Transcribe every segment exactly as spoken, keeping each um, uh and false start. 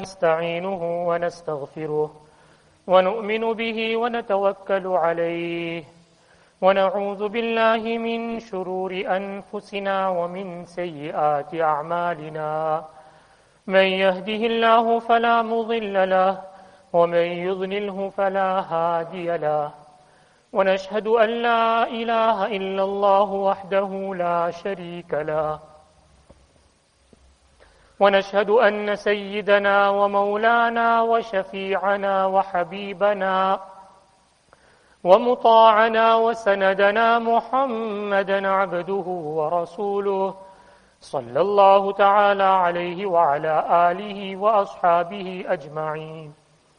ونستعينه ونستغفره ونؤمن به ونتوكل عليه ونعوذ بالله من شرور أنفسنا ومن سيئات أعمالنا من يهده الله فلا مضل له ومن يضلله فلا هادي له ونشهد أن لا إله إلا الله وحده لا شريك له ونشهد أن سيدنا ومولانا وشفيعنا وحبيبنا ومطاعنا وسندنا محمدا عبده ورسوله صلى الله تعالى عليه وعلى آله وأصحابه أجمعين.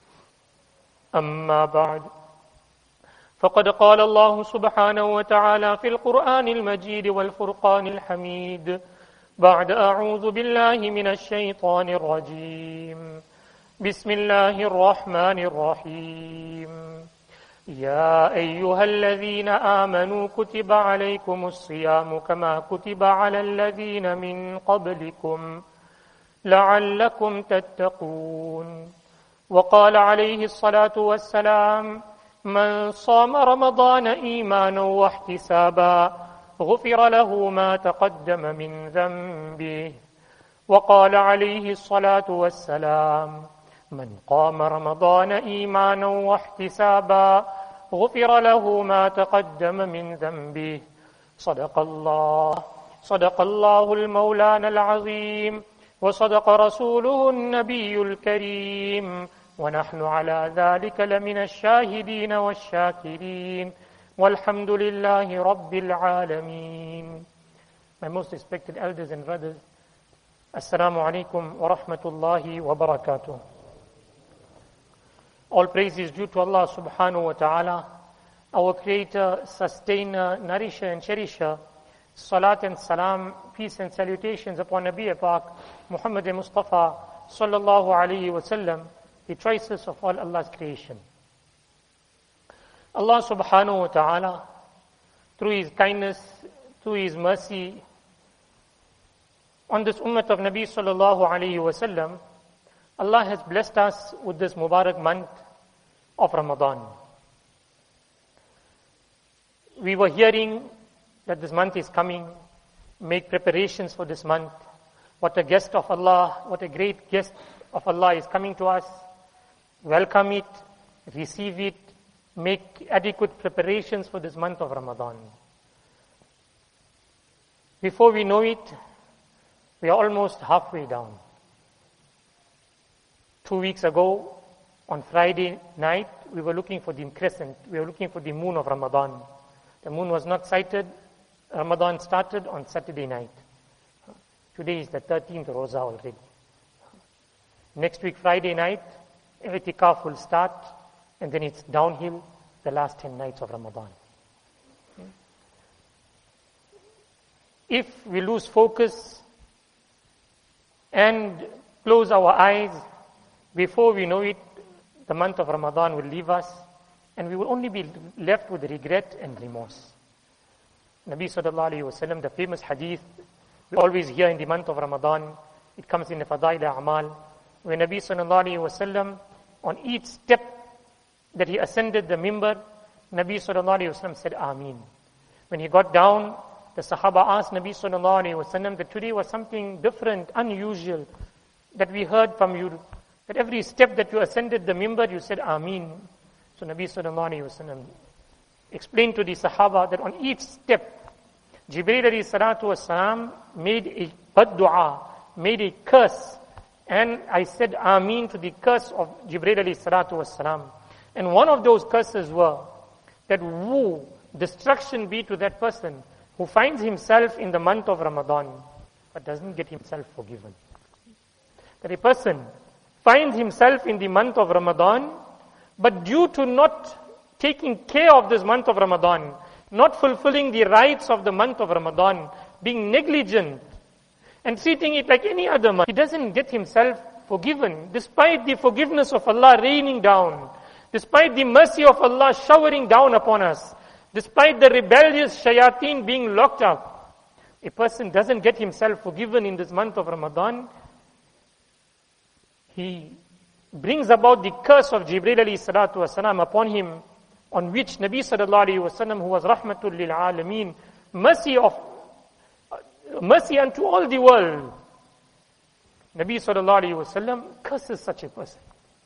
أما بعد، فقد قال الله سبحانه وتعالى في القرآن المجيد والفرقان الحميد بعد أعوذ بالله من الشيطان الرجيم بسم الله الرحمن الرحيم يا أيها الذين آمنوا كتب عليكم الصيام كما كتب على الذين من قبلكم لعلكم تتقون. وقال عليه الصلاة والسلام من صام رمضان إيمانا واحتسابا غفر له ما تقدم من ذنبه. وقال عليه الصلاة والسلام من قام رمضان إيمانا واحتسابا غفر له ما تقدم من ذنبه. صدق الله صدق الله المولانا العظيم وصدق رسوله النبي الكريم ونحن على ذلك لمن الشاهدين والشاكرين والحمد لله رب العالمين. My most respected elders and brothers, Assalamu alaikum wa rahmatullahi wa barakatuh. All praise is due to Allah subhanahu wa ta'ala, our creator, sustainer, nourisher and cherisher. Salat and salam, peace and salutations upon Nabi Pak Muhammad Mustafa sallallahu alayhi wa sallam, the choicest of all Allah's creation. Allah subhanahu wa ta'ala, through His kindness, through His mercy, on this ummah of Nabi sallallahu alayhi wa sallam, Allah has blessed us with this Mubarak month of Ramadan. We were hearing that this month is coming, make preparations for this month. What a guest of Allah, what a great guest of Allah is coming to us. Welcome it, receive it, make adequate preparations for this month of Ramadan. Before we know it, we are almost halfway down. Two weeks ago, on Friday night, we were looking for the crescent. We were looking for the moon of Ramadan. The moon was not sighted. Ramadan started on Saturday night. Today is the thirteenth Roza already. Next week, Friday night, I'tikaf will start, and then it's downhill the last ten nights of Ramadan. If we lose focus and close our eyes, before we know it, the month of Ramadan will leave us, and we will only be left with regret and remorse. Nabi sallallahu alayhi wa sallam, the famous hadith we always hear in the month of Ramadan, it comes in the Fadail A'mal, where Nabi sallallahu alayhi wa sallam, on each step that he ascended the mimbar, Nabi sallallahu alayhi wa sallam said Ameen. When he got down, the Sahaba asked Nabi sallallahu alayhi wa sallam that today was something different, unusual, that we heard from you, that every step that you ascended the mimbar, you said Ameen. So Nabi sallallahu alayhi wa sallam explained to the Sahaba that on each step, Jibreel alayhi salatu wasalam made a bad dua, made a curse, and I said Ameen to the curse of Jibreel alayhi salatu wasalam. And one of those curses were that woe, destruction be to that person who finds himself in the month of Ramadan but doesn't get himself forgiven. That a person finds himself in the month of Ramadan, but due to not taking care of this month of Ramadan, not fulfilling the rights of the month of Ramadan, being negligent and treating it like any other month, he doesn't get himself forgiven, despite the forgiveness of Allah raining down, despite the mercy of Allah showering down upon us, despite the rebellious shayateen being locked up. A person doesn't get himself forgiven in this month of Ramadan, he brings about the curse of Jibreel alayhi salatu wasalam upon him, on which Nabi sallallahu alayhi wasallam, who was rahmatul lil alameen, mercy of mercy unto all the world, Nabi sallallahu alayhi wasallam curses such a person.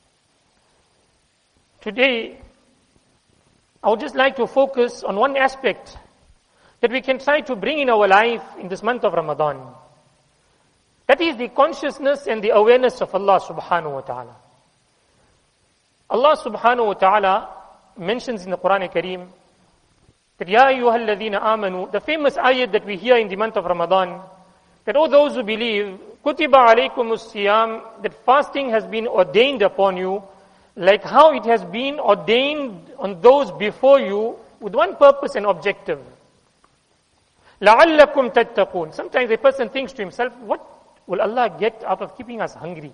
Today, I would just like to focus on one aspect that we can try to bring in our life in this month of Ramadan. That is the consciousness and the awareness of Allah subhanahu wa ta'ala. Allah subhanahu wa ta'ala mentions in the Quran Kareem that Ya ayyuhal ladhina amanu, the famous ayat that we hear in the month of Ramadan, that all those who believe, kutiba alaykumus siyam, that fasting has been ordained upon you, like how it has been ordained on those before you, with one purpose and objective. لَعَلَّكُمْ تَتَّقُونَ. Sometimes a person thinks to himself, what will Allah get out of keeping us hungry?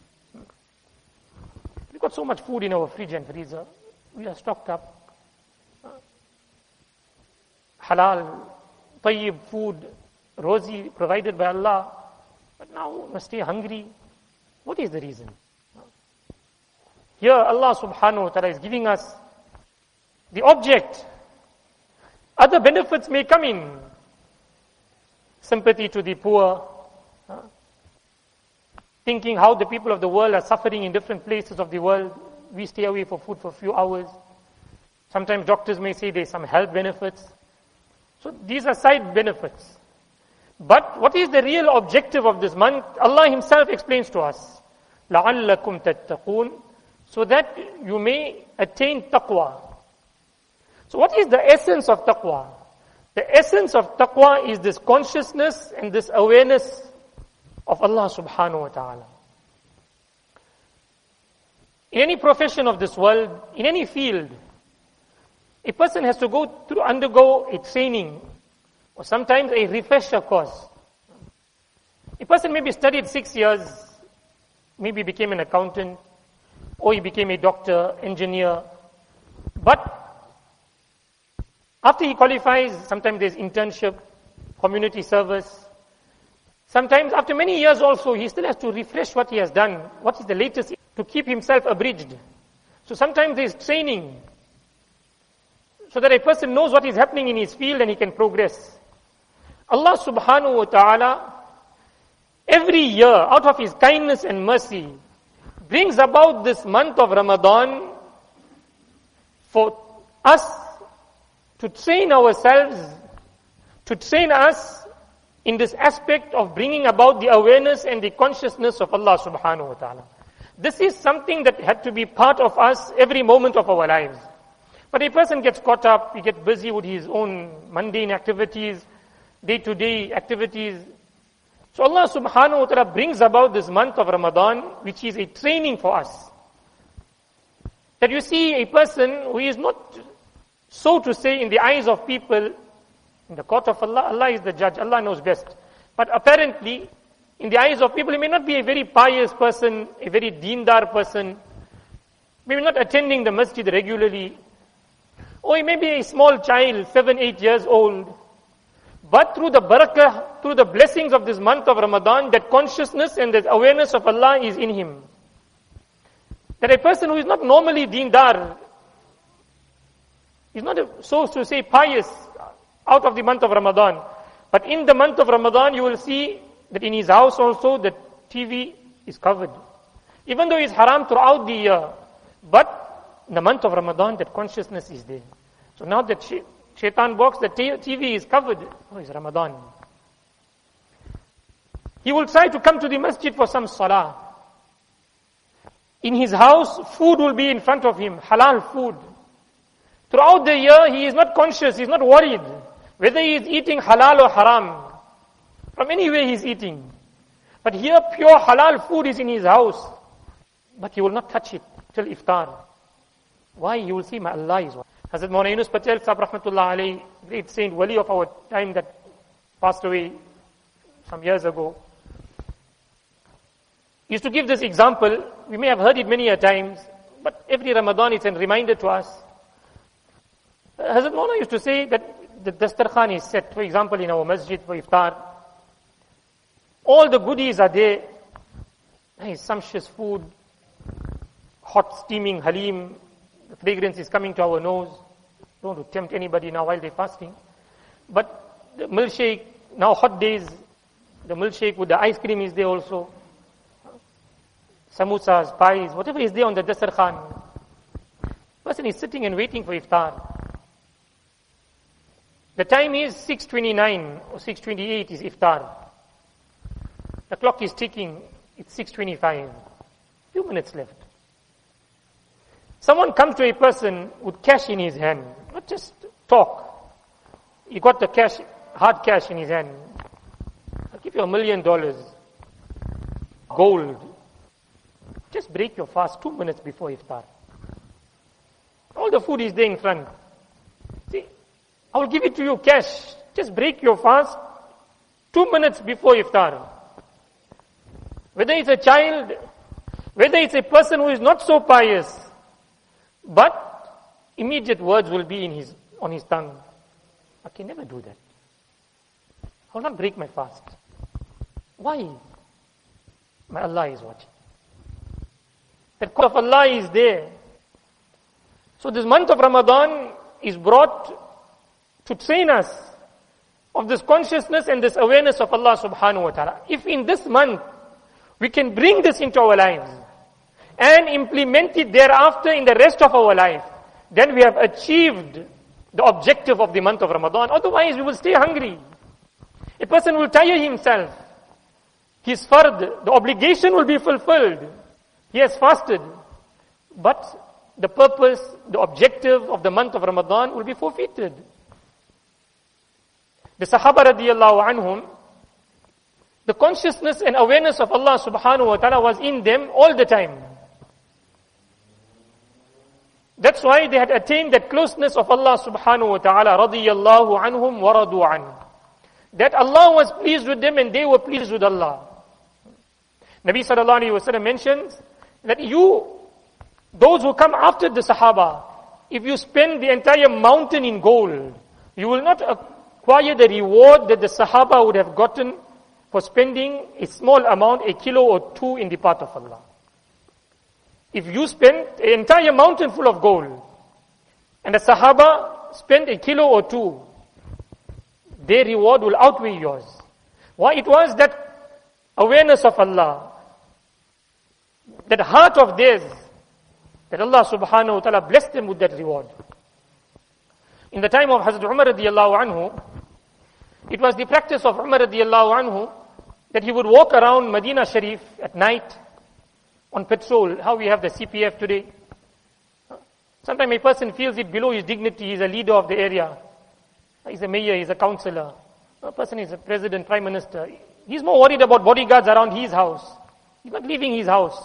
We've got so much food in our fridge and freezer. We are stocked up. Halal, tayyib food, rosy provided by Allah. But now we must stay hungry. What is the reason? Here Allah subhanahu wa ta'ala is giving us the object. Other benefits may come in. Sympathy to the poor. Thinking how the people of the world are suffering in different places of the world. We stay away for food for a few hours. Sometimes doctors may say there's some health benefits. So these are side benefits. But what is the real objective of this month? Allah Himself explains to us. لَعَلَّكُمْ تَتَّقُونَ, so that you may attain taqwa. So what is the essence of taqwa? The essence of taqwa is this consciousness and this awareness of Allah subhanahu wa ta'ala. In any profession of this world, in any field, a person has to go through, undergo a training, or sometimes a refresher course. A person maybe studied six years, maybe became an accountant, or he became a doctor, engineer. But after he qualifies, sometimes there's internship, community service. Sometimes after many years also, he still has to refresh what he has done. What is the latest to keep himself abridged? So sometimes there's training, so that a person knows what is happening in his field and he can progress. Allah subhanahu wa ta'ala, every year, out of His kindness and mercy, brings about this month of Ramadan for us to train ourselves, to train us in this aspect of bringing about the awareness and the consciousness of Allah subhanahu wa ta'ala. This is something that had to be part of us every moment of our lives. But a person gets caught up, he gets busy with his own mundane activities, day-to-day activities. So Allah subhanahu wa ta'ala brings about this month of Ramadan, which is a training for us. That you see a person who is not, so to say, in the eyes of people, in the court of Allah, Allah is the judge, Allah knows best. But apparently, in the eyes of people, he may not be a very pious person, a very deendar person, maybe not attending the masjid regularly, or he may be a small child, seven, eight years old. But through the barakah, through the blessings of this month of Ramadan, that consciousness and that awareness of Allah is in him. That a person who is not normally deendar, is not, a, so to say, pious out of the month of Ramadan. But in the month of Ramadan, you will see that in his house also, the T V is covered. Even though it's haram throughout the year, but in the month of Ramadan, that consciousness is there. So now that sh- shaitan box, the t- TV is covered. Oh, it's Ramadan. He will try to come to the masjid for some salah. In his house, food will be in front of him, halal food. Throughout the year, he is not conscious, he is not worried whether he is eating halal or haram. From anywhere he is eating. But here, pure halal food is in his house. But he will not touch it till iftar. Why? He will see, my Allah is one. Hazrat Maulana Yunus Patel Sahib Rahmatullah Alayhi, great saint, wali of our time that passed away some years ago, used to give this example. We may have heard it many a times, but every Ramadan it's a reminder to us. Hazrat Maulana used to say that the dastarkhan is set, for example, in our masjid for iftar. All the goodies are there. Nice, sumptuous food, hot steaming halim, the fragrance is coming to our nose. Don't want to tempt anybody now while they're fasting. But the milkshake, now hot days, the milkshake with the ice cream is there also. Samosas, pies, whatever is there on the dasarkhan. Person is sitting and waiting for iftar. The time is six twenty-nine or six twenty-eight is iftar. The clock is ticking, it's six twenty-five. Few minutes left. Someone comes to a person with cash in his hand, not just talk. He got the cash, hard cash in his hand. I'll give you a million dollars, gold. Just break your fast two minutes before iftar. All the food is there in front. See, I will give it to you cash. Just break your fast two minutes before iftar. Whether it's a child, whether it's a person who is not so pious, but immediate words will be in his on his tongue. I can never do that. I will not break my fast. Why? My Allah is watching. The call of Allah is there. So this month of Ramadan is brought to train us of this consciousness and this awareness of Allah subhanahu wa ta'ala. If in this month we can bring this into our lives and implement it thereafter in the rest of our life, then we have achieved the objective of the month of Ramadan. Otherwise we will stay hungry. A person will tire himself. His fard, the obligation will be fulfilled. He has fasted. But the purpose, the objective of the month of Ramadan will be forfeited. The Sahaba radiyallahu anhum, the consciousness and awareness of Allah subhanahu wa ta'ala was in them all the time. That's why they had attained that closeness of Allah subhanahu wa ta'ala, radiyallahu anhum wa radu an. That Allah was pleased with them and they were pleased with Allah. Nabi sallallahu alayhi wa sallam mentions that you, those who come after the Sahaba, if you spend the entire mountain in gold, you will not acquire the reward that the Sahaba would have gotten for spending a small amount, a kilo or two in the path of Allah. If you spend an entire mountain full of gold, and the Sahaba spend a kilo or two, their reward will outweigh yours. Why? It was that awareness of Allah, that heart of theirs, that Allah subhanahu wa ta'ala blessed them with that reward. In the time of Hazrat Umar radiyallahu anhu, it was the practice of Umar radiyallahu anhu that he would walk around Medina Sharif at night on patrol. How we have the C P F today. Sometimes a person feels it below his dignity. He's a leader of the area. He's a mayor, he's a councillor. A person is a president, prime minister. He's more worried about bodyguards around his house. He's not leaving his house.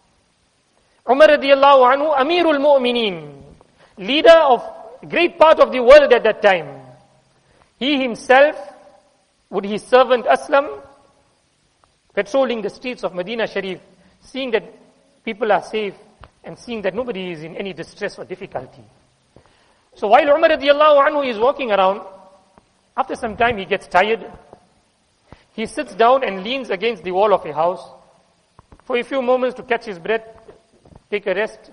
Umar radiyallahu anhu, Amirul Mu'mineen, leader of a great part of the world at that time. He himself, with his servant Aslam, patrolling the streets of Medina Sharif, seeing that people are safe and seeing that nobody is in any distress or difficulty. So while Umar radiyallahu anhu is walking around, after some time he gets tired. He sits down and leans against the wall of a house for a few moments to catch his breath, take a rest.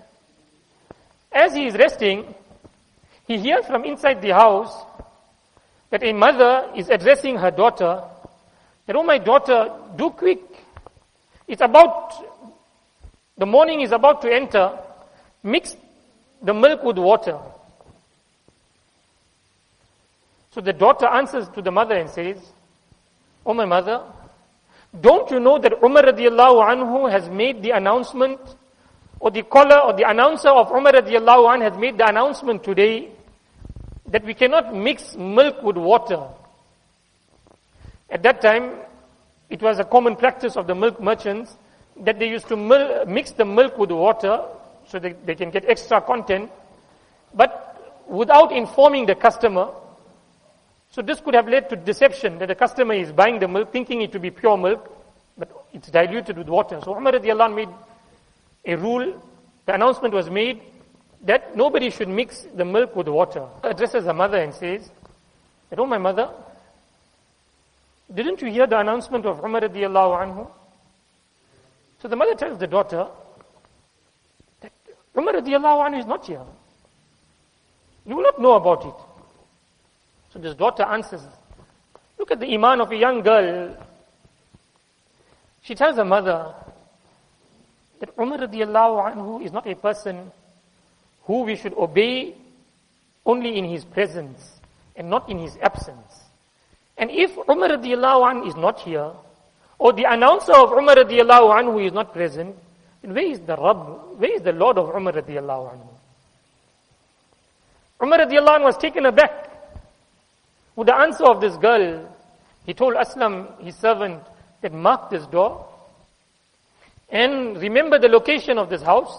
As he is resting, he hears from inside the house that a mother is addressing her daughter, that, "Oh my daughter, do quick. It's about, the morning is about to enter. Mix the milk with water." So the daughter answers to the mother and says, "Oh my mother, don't you know that Umar radiyallahu anhu has made the announcement, or the caller or the announcer of Umar radiyallahu anhu has made the announcement today that we cannot mix milk with water." At that time, it was a common practice of the milk merchants that they used to mil- mix the milk with water so that they can get extra content, but without informing the customer. So this could have led to deception, that the customer is buying the milk thinking it to be pure milk, but it's diluted with water. So Umar radiyallahu anh made a rule, the announcement was made that nobody should mix the milk with water. Addresses her mother and says, "Oh my mother, didn't you hear the announcement of Umar radiyallahu anhu? So the mother tells the daughter that Umar radiallahu anhu is not here. You will not know about it. So this daughter answers, look at the iman of a young girl. She tells her mother that Umar radiallahu anhu is not a person who we should obey only in his presence and not in his absence. And if Umar radiallahu anhu is not here, or the announcer of Umar radiallahu anhu is not present, then where is the Rabb? Where is the Lord of Umar radiallahu anhu? Umar radiallahu anhu was taken aback with the answer of this girl. He told Aslam, his servant, that mark this door and remember the location of this house.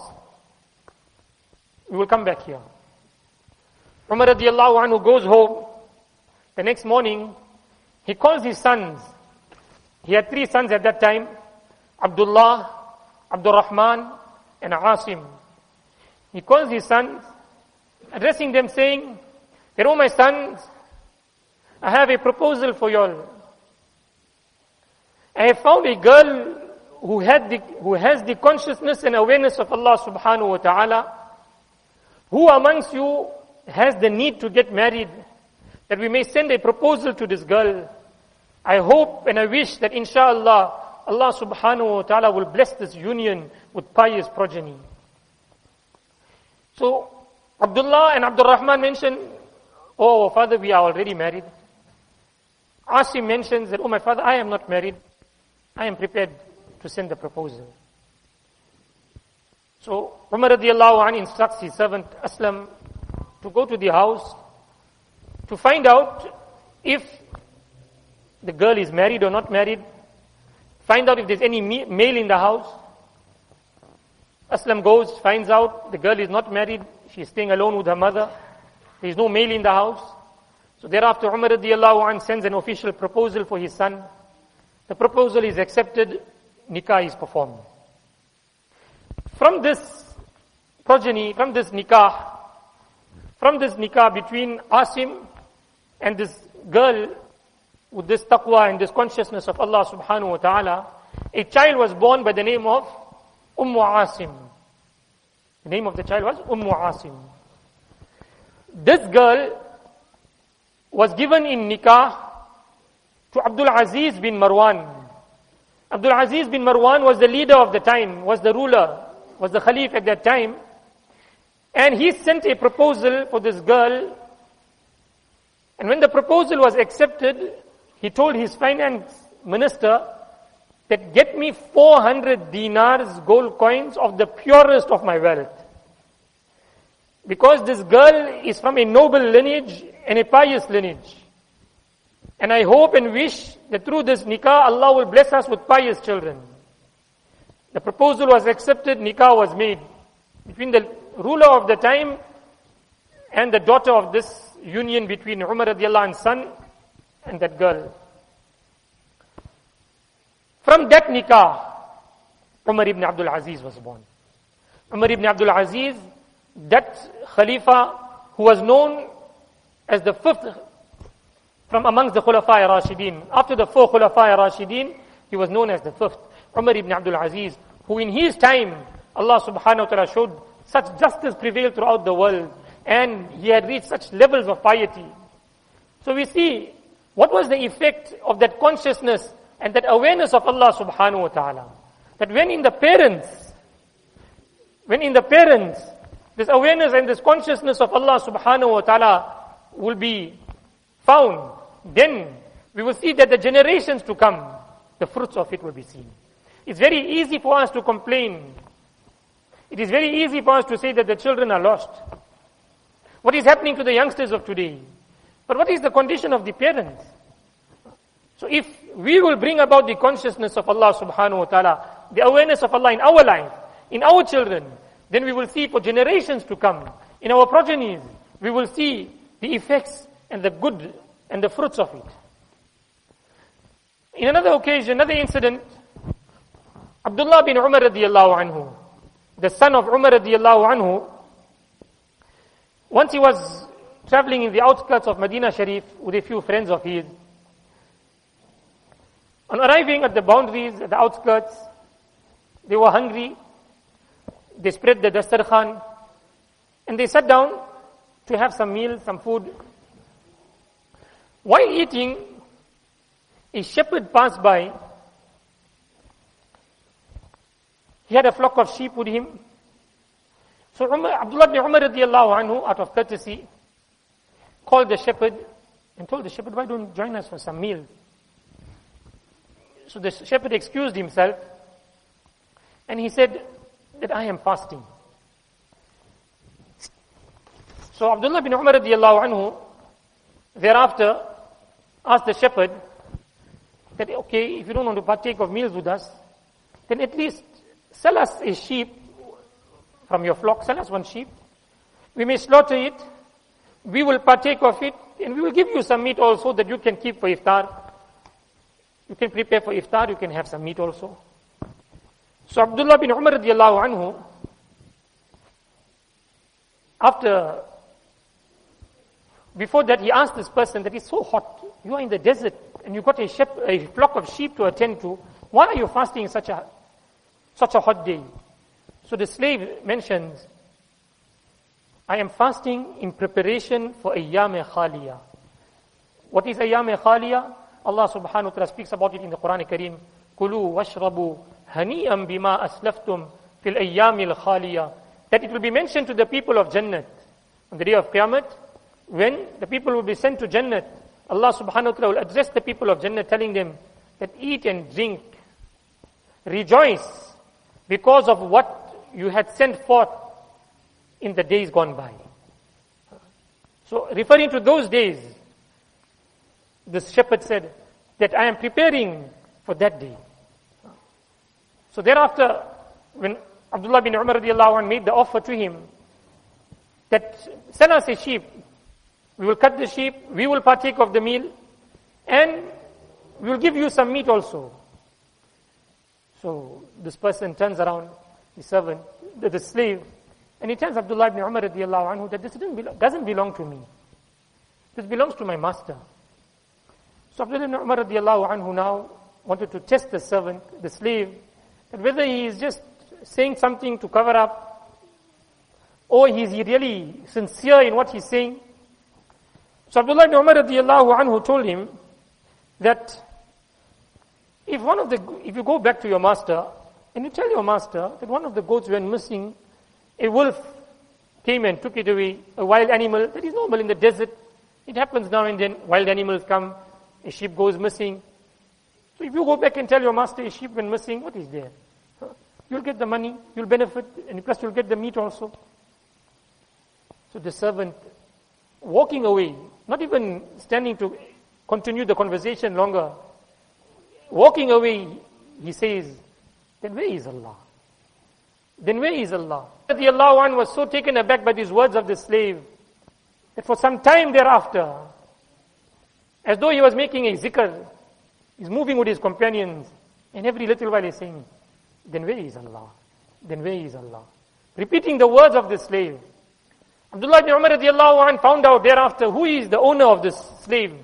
We will come back here. Umar radiallahu anhu goes home. The next morning, he calls his sons. He had three sons at that time, Abdullah, Abdul Rahman, and Asim. He calls his sons, addressing them saying, that, oh my sons, I have a proposal for you all. I have found a girl who had the, who has the consciousness and awareness of Allah subhanahu wa ta'ala. Who amongst you has the need to get married, that we may send a proposal to this girl? I hope and I wish that inshallah, Allah subhanahu wa ta'ala will bless this union with pious progeny. So, Abdullah and Abdul Rahman mention, oh father, we are already married. Asim mentions that, oh my father, I am not married. I am prepared to send the proposal. So, Umar radiallahu anhu instructs his servant Aslam to go to the house to find out if the girl is married or not married. Find out if there's any male in the house. Aslam goes, finds out the girl is not married. She's staying alone with her mother. There is no male in the house. So thereafter Umar radiallahu anhu sends an official proposal for his son. The proposal is accepted. Nikah is performed. From this progeny, from this nikah, from this nikah between Asim and this girl with this taqwa and this consciousness of Allah subhanahu wa ta'ala, a child was born by the name of Ummu Asim. The name of the child was Ummu Asim. This girl was given in nikah to Abdul Aziz bin Marwan. Abdul Aziz bin Marwan was the leader of the time, was the ruler, was the Khalif at that time. And he sent a proposal for this girl. And when the proposal was accepted, he told his finance minister that get me four hundred dinars, gold coins of the purest of my wealth. Because this girl is from a noble lineage and a pious lineage. And I hope and wish that through this nikah, Allah will bless us with pious children. The proposal was accepted, nikah was made between the ruler of the time and the daughter of this union between Umar radiallahu anhu's son and that girl. From that nikah, Umar ibn Abdul Aziz was born. Umar ibn Abdul Aziz, that Khalifa who was known as the fifth from amongst the Khulafa Rashidin. After the four Khulafa Rashidin, he was known as the fifth. Umar ibn Abdul Aziz, who in his time, Allah subhanahu wa ta'ala showed such justice prevailed throughout the world, and he had reached such levels of piety. So we see, what was the effect of that consciousness and that awareness of Allah subhanahu wa ta'ala? That when in the parents, when in the parents, this awareness and this consciousness of Allah subhanahu wa ta'ala will be found, then we will see that the generations to come, the fruits of it will be seen. It's very easy for us to complain. It is very easy for us to say that the children are lost. What is happening to the youngsters of today? But what is the condition of the parents? So if we will bring about the consciousness of Allah subhanahu wa ta'ala, the awareness of Allah in our life, in our children, then we will see for generations to come, in our progenies, we will see the effects and the good and the fruits of it. In another occasion, another incident, Abdullah bin Umar radiallahu anhu, the son of Umar radiallahu anhu, once he was traveling in the outskirts of Medina Sharif with a few friends of his. On arriving at the boundaries, at the outskirts, They were hungry. They spread the dastarkhan and they sat down to have some meal, some food. While eating, a shepherd passed by. He had a flock of sheep with him. So Umar, Abdullah ibn Umar radiallahu anhu, out of courtesy, called the shepherd and told the shepherd, why don't you join us for some meal? So the shepherd excused himself and he said that I am fasting. So Abdullah ibn Umar radiallahu anhu thereafter asked the shepherd that, okay, if you don't want to partake of meals with us, then at least sell us a sheep from your flock, sell us one sheep. We may slaughter it, we will partake of it, and we will give you some meat also that you can keep for iftar. You can prepare for iftar, you can have some meat also. So Abdullah bin Umar radiallahu anhu, after, before that he asked this person that it's so hot, you are in the desert and you got a, shep, a flock of sheep to attend to, why are you fasting in such a, such a hot day? So the slave mentions, I am fasting in preparation for Ayyam Khaliya. What is Ayyam Khaliya? Allah subhanahu wa ta'ala speaks about it in the Quran Kareem. Kulu washrabu hani'am bima aslaftum fil ayyamil khaliya. That it will be mentioned to the people of Jannat on the day of Qiyamah, when the people will be sent to Jannat. Allah subhanahu wa ta'ala will address the people of Jannat telling them that eat and drink, rejoice because of what you had sent forth in the days gone by. So referring to those days, the shepherd said that I am preparing for that day. So thereafter, when Abdullah bin Umar radiallahu anh made the offer to him that sell us a sheep, we will cut the sheep, we will partake of the meal, and we will give you some meat also. So this person turns around, the servant, the, the slave, and he tells Abdullah ibn Umar radiallahu anhu that this doesn't belong, doesn't belong to me. This belongs to my master. So Abdullah ibn Umar radiallahu anhu now wanted to test the servant, the slave, that whether he is just saying something to cover up, or he is really sincere in what he's saying. So Abdullah ibn Umar radiallahu anhu told him that if one of the, if you go back to your master and you tell your master that one of the goats went missing, a wolf came and took it away, a wild animal, that is normal in the desert. It happens now and then, wild animals come, a sheep goes missing. So if you go back and tell your master a sheep went missing, what is there? You'll get the money, you'll benefit, and plus you'll get the meat also. So the servant, walking away, not even standing to continue the conversation longer, walking away, he says, then where is Allah? Then where is Allah? The Allah one was so taken aback by these words of the slave that for some time thereafter, as though he was making a zikr, he's moving with his companions, and every little while he's saying, then where is Allah? Then where is Allah? Repeating the words of the slave. Abdullah ibn Umar radiallahu anh found out thereafter who is the owner of this slave.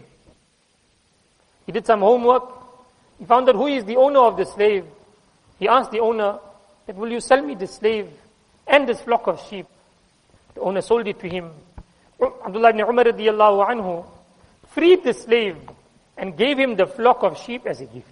He did some homework. He found out who is the owner of the slave. He asked the owner that, will you sell me this slave and this flock of sheep? The owner sold it to him. Abdullah ibn Umar radiallahu anhu freed the slave and gave him the flock of sheep as a gift.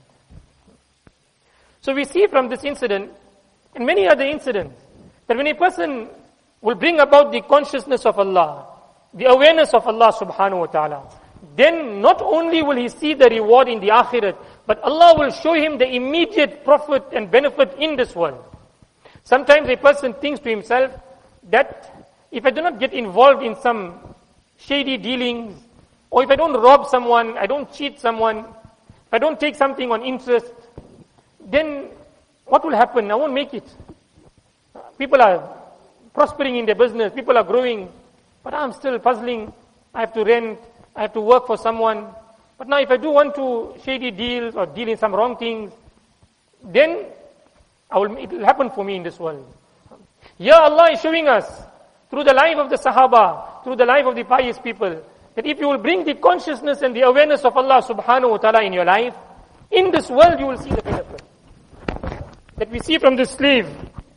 So we see from this incident and many other incidents that when a person will bring about the consciousness of Allah, the awareness of Allah subhanahu wa ta'ala, then not only will he see the reward in the akhirat, but Allah will show him the immediate profit and benefit in this world. Sometimes a person thinks to himself that if I do not get involved in some shady dealings, or if I don't rob someone, I don't cheat someone, if I don't take something on interest, then what will happen? I won't make it. People are prospering in their business, people are growing, but I'm still puzzling. I have to rent, I have to work for someone. But now if I do want to shady deals or deal in some wrong things, then I will, it will happen for me in this world. Here Allah is showing us through the life of the Sahaba, through the life of the pious people, that if you will bring the consciousness and the awareness of Allah subhanahu wa ta'ala in your life, in this world you will see the benefit. that we see from this slave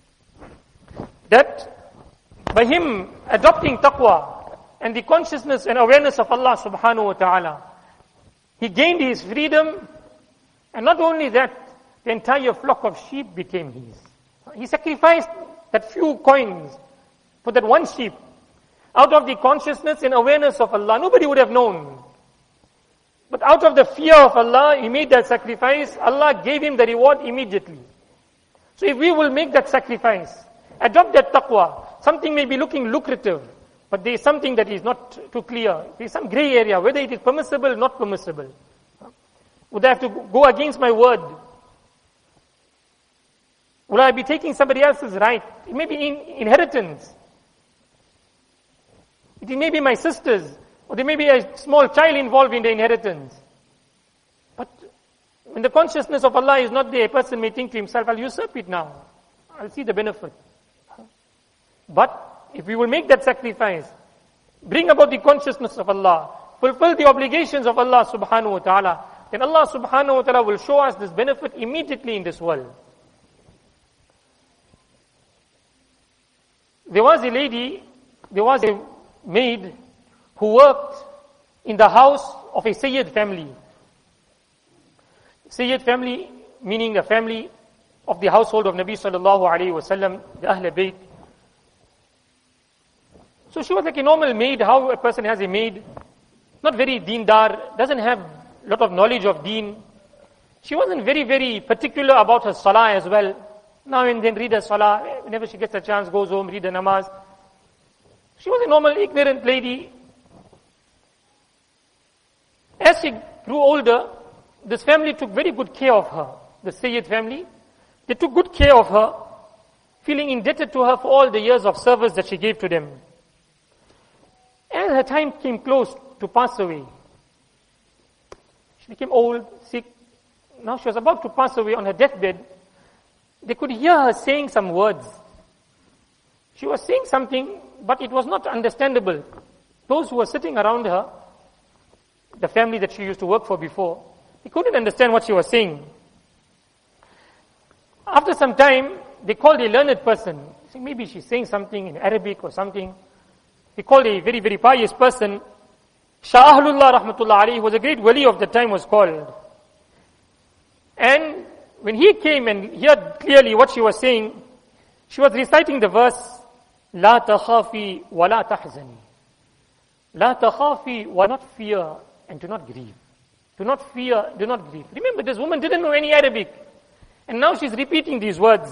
that by him adopting taqwa and the consciousness and awareness of Allah subhanahu wa ta'ala, he gained his freedom, and not only that, the entire flock of sheep became his. He sacrificed that few coins for that one sheep. Out of the consciousness and awareness of Allah, nobody would have known. But out of the fear of Allah, he made that sacrifice. Allah gave him the reward immediately. So if we will make that sacrifice, adopt that taqwa, something may be looking lucrative, but there is something that is not too clear. There is some gray area, whether it is permissible or not permissible. Would I have to go against my word? Will I be taking somebody else's right? It may be in inheritance. It may be my sister's, or there may be a small child involved in the inheritance. But when the consciousness of Allah is not there, a person may think to himself, I'll usurp it now. I'll see the benefit. But if we will make that sacrifice, bring about the consciousness of Allah, fulfill the obligations of Allah subhanahu wa ta'ala, then Allah subhanahu wa ta'ala will show us this benefit immediately in this world. There was a lady, there was a maid who worked in the house of a Sayyid family. Sayyid family meaning a family of the household of Nabi sallallahu alayhi wa sallam, the Ahl Bayt. So she was like a normal maid, how a person has a maid, not very deendar, doesn't have a lot of knowledge of deen. She wasn't very, very particular about her salah as well. Now and then read her salah, whenever she gets a chance, goes home, read her namaz. She was a normal, ignorant lady. As she grew older, this family took very good care of her, the Sayyid family. They took good care of her, feeling indebted to her for all the years of service that she gave to them. As her time came close to pass away, she became old, sick. Now she was about to pass away on her deathbed. They could hear her saying some words. She was saying something, but it was not understandable. Those who were sitting around her, the family that she used to work for before, they couldn't understand what she was saying. After some time, they called a learned person. Maybe she's saying something in Arabic or something. They called a very, very pious person. Shah Ahlullah rahmatullah alayhi was a great wali of the time, was called. And when he came and heard clearly what she was saying, she was reciting the verse, La takhafi wa la tahzani. La takhafi wa not fear and do not grieve. Do not fear, do not grieve. Remember, this woman didn't know any Arabic. And now she's repeating these words.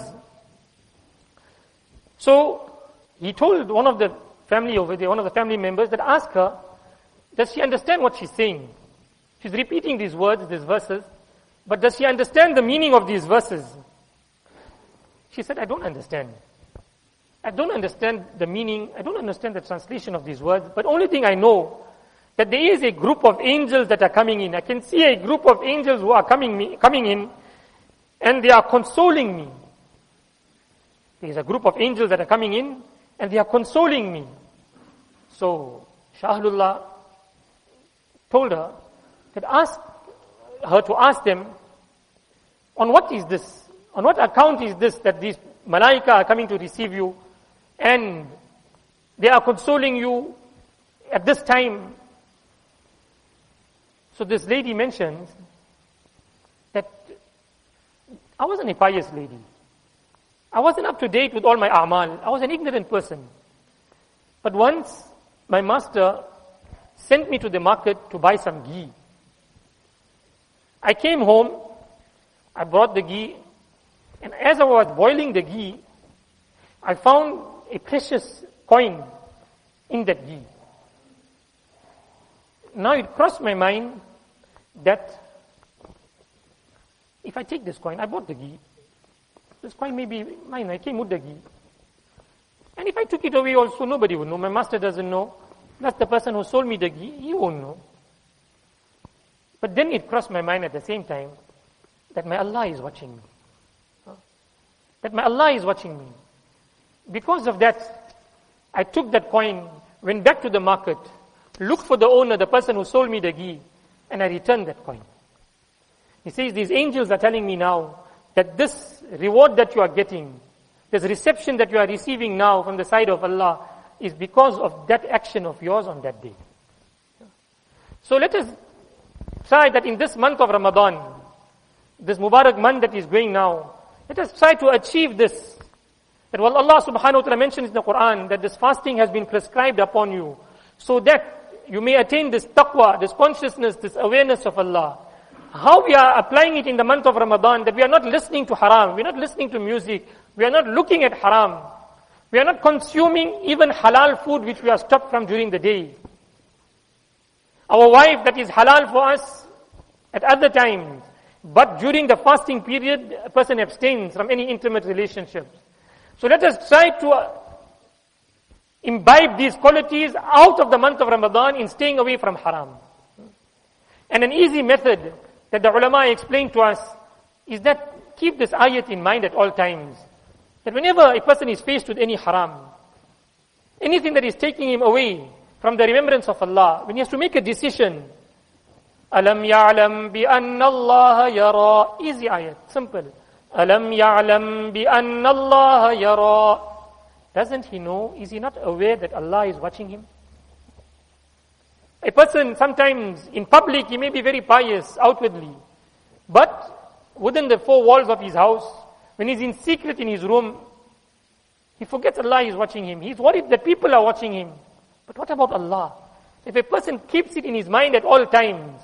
So, he told one of the family over there, one of the family members, that ask her, does she understand what she's saying? She's repeating these words, these verses. But does she understand the meaning of these verses? She said, I don't understand. I don't understand the meaning. I don't understand the translation of these words. But only thing I know, that there is a group of angels that are coming in. I can see a group of angels who are coming me, coming in, and they are consoling me. There is a group of angels that are coming in, and they are consoling me. So, Shah Ahlullah told her that ask her to ask them, on what is this? On what account is this that these malaika are coming to receive you and they are consoling you at this time? So this lady mentions that I wasn't a pious lady. I wasn't up to date with all my a'mal. I was an ignorant person. But once my master sent me to the market to buy some ghee. I came home, I brought the ghee, and as I was boiling the ghee, I found a precious coin in that ghee. Now it crossed my mind that if I take this coin, I bought the ghee, this coin may be mine, I came with the ghee. And if I took it away also, nobody would know. My master doesn't know. That's the person who sold me the ghee, he won't know. But then it crossed my mind at the same time that my Allah is watching me. That my Allah is watching me. Because of that, I took that coin, went back to the market, looked for the owner, the person who sold me the ghee, and I returned that coin. He says, these angels are telling me now that this reward that you are getting, this reception that you are receiving now from the side of Allah, is because of that action of yours on that day. So let us try that in this month of Ramadan, this Mubarak month that is going now, let us try to achieve this. That while Allah subhanahu wa ta'ala mentions in the Quran that this fasting has been prescribed upon you, so that you may attain this taqwa, this consciousness, this awareness of Allah. How we are applying it in the month of Ramadan, that we are not listening to haram, we are not listening to music, we are not looking at haram, we are not consuming even halal food which we are stopped from during the day. Our wife that is halal for us at other times, but during the fasting period, a person abstains from any intimate relationships. So let us try to uh, imbibe these qualities out of the month of Ramadan in staying away from haram. And an easy method that the ulama explained to us is that keep this ayat in mind at all times. That whenever a person is faced with any haram, anything that is taking him away from the remembrance of Allah, when he has to make a decision, Alam ya'lam bi anna Allah yara. Easy ayat, simple. Alam ya'lam bi anna Allah yara. Doesn't he know? Is he not aware that Allah is watching him? A person sometimes in public, he may be very pious outwardly, but within the four walls of his house, when he's in secret in his room, he forgets Allah is watching him. He's worried that people are watching him. But what about Allah? If a person keeps it in his mind at all times,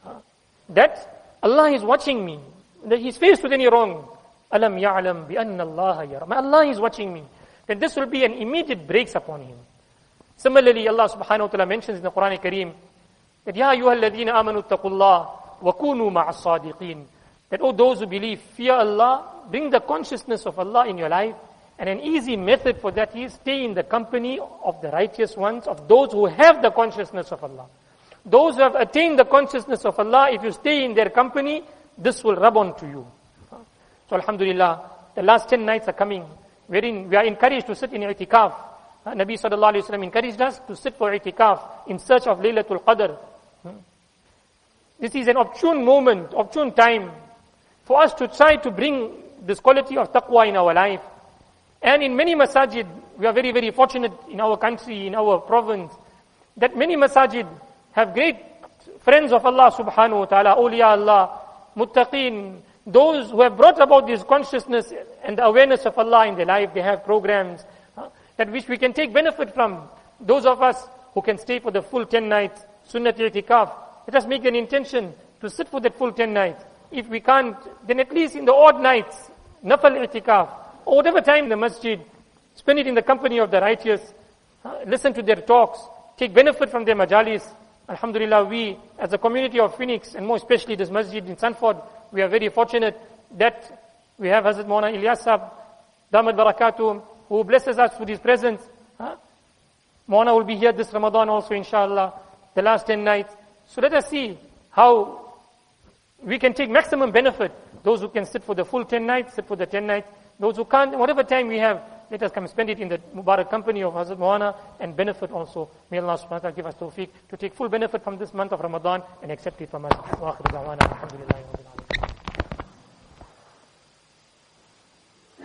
that Allah is watching me, that he's faced with any wrong, Alam ya'lam bi anna Allah yara. Allah is watching me. Then this will be an immediate breaks upon him. Similarly, Allah subhanahu wa ta'ala mentions in the Quran Kareem that Ya ayyuhal ladhina amanu taqullah wa kunu ma'as sadiqeen. That, oh, those who believe, fear Allah, bring the consciousness of Allah in your life. And an easy method for that is stay in the company of the righteous ones, of those who have the consciousness of Allah. Those who have attained the consciousness of Allah, if you stay in their company, this will rub on to you. So alhamdulillah, the last ten nights are coming, wherein we are encouraged to sit in i'tikaf. Nabi sallallahu alayhi wa sallam encouraged us to sit for i'tikaf in search of Laylatul Qadr. This is an opportune moment, opportune time for us to try to bring this quality of taqwa in our life. And in many masajid, we are very, very fortunate in our country, in our province, that many masajid have great friends of Allah subhanahu wa ta'ala, awliya Allah, muttaqeen, those who have brought about this consciousness and the awareness of Allah in their life. They have programs uh, that which we can take benefit from. Those of us who can stay for the full ten nights, sunnat i'tikaf, let us make an intention to sit for that full ten nights. If we can't, then at least in the odd nights, nafal i'tikaf, or whatever time in the masjid, spend it in the company of the righteous, uh, listen to their talks, take benefit from their majalis. Alhamdulillah, we as a community of Phoenix, and more especially this masjid in Sanford, we are very fortunate that we have Hazrat Maulana Ilyas Sahab, Damat Barakatuh, who blesses us with his presence. Huh? Maulana will be here this Ramadan also, inshallah, the last ten nights. So let us see how we can take maximum benefit. Those who can sit for the full ten nights, sit for the ten nights. Those who can't, whatever time we have, let us come spend it in the Mubarak company of Hazrat Maulana and benefit also. May Allah subhanahu wa ta'ala give us tawfiq to take full benefit from this month of Ramadan and accept it from us. Wa akhiru da'wana, alhamdulillah.